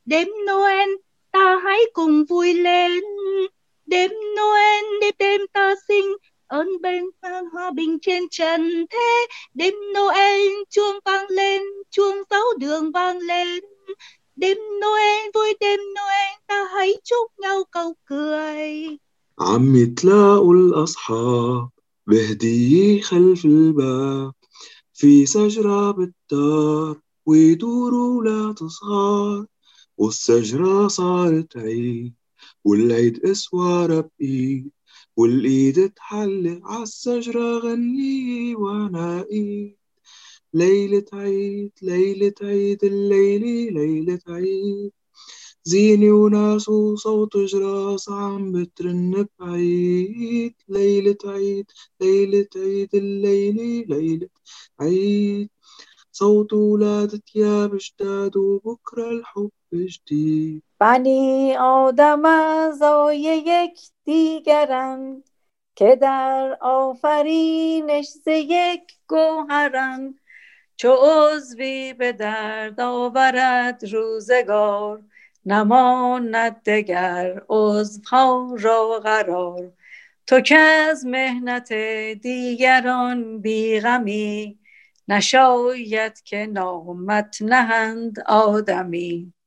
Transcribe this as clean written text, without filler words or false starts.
Đêm Noel ta hãy cùng vui lên. Đêm Noel đêm đêm ta sinh ơn bên hòa bình trên trần thế. Đêm Noel chuông vang lên, chuông giáo đường vang lên. Đêm Noel vui, đêm Noel ta hãy chúc nhau câu cười. عم يتلاقوا الأصحاب بهدية خلف الباب، في شجرة بالدار ويدوروا لا تصغار، والشجرة صارت عيد والعيد اسوارة بإيد، والإيد تحلق عالشجرة غني وأنا إيد. ليلة عيد ليلة عيد الليلة ليلة عيد، زيني وناس وصوت جراس عم بترن بعيد. ليلة عيد ليلة عيد الليلة ليلة عيد، صوت ولاد تياب جداد وبكرة الحب جديد. بنی آدم اعضای یکدیگرند، که در آفرینش ز یک گوهرند. چو عضوی به درد آورد روزگار، نماند دگر عضوها را قرار. تو که از محنت دیگران بیغمی، نشاید که نامت نهند آدمی.